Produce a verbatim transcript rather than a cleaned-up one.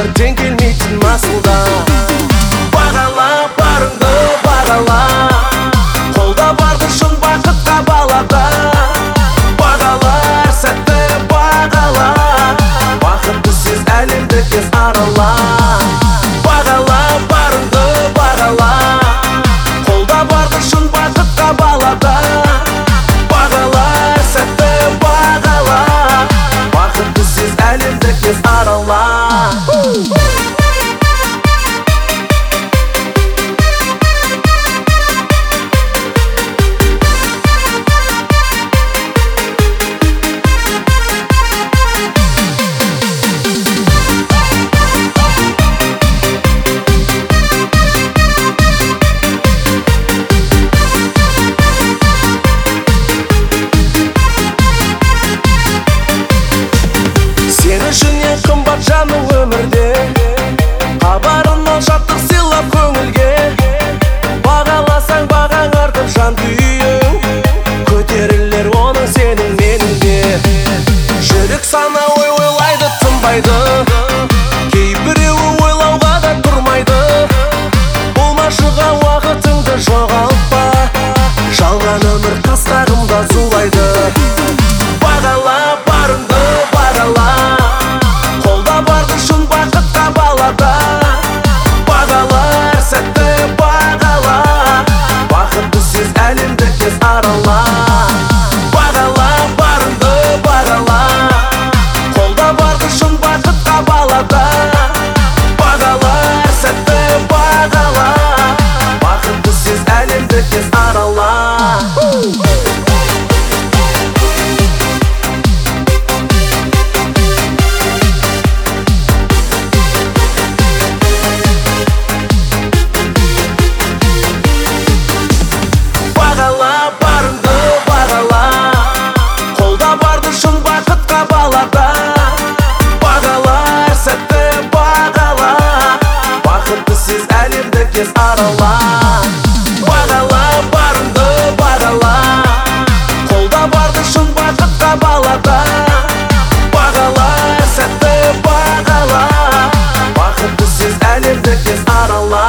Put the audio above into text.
Олар тең келмейтін масылда. Бағала барыңды бағала, қолда барды шын бақытқа балада. Бағала әр сәтті бағала, бақытты сіз әлемді тез арала. Бағала барыңды бағала, қолда барды шын бақытқа балада. Бағала әр сәтті бағала, бақытты сіз әлемді тез арала. Сен үшін ең қымбат жаның өмірде, хабарынан шаттық сыйлап көңілге. Бағаласаң бағаң артып жан күйің, көтерілер оның сенің меніңде. Жүрек сана ой ойлайды тынбайды, кейбіреуі ойлауға да тұрмайды. Болмашыға уақытыңды жоғалтпа, жалған өмір қастарымда зулайды. Бағала барыңды бағала, қолда барды шын бақытқа балада. Бағала әр сәтті бағала, бақытты сіз әлемді тез арала. Бағала барыңды бағала, қолда барды шын бақытқа балада. Бағала әр сәтті бағала, бақытты сіз әлемді тез арала. Бағала барыңды бағала, қолда барды шын бақытқа балада. Бағала әр сәтті бағала, бақытты сіз әлемді тез арала. Бағала барыңды бағала, қолда барды шын бақытқа балада. Бағала әр сәтті бағала, бақытты сіз әлемді тез арала.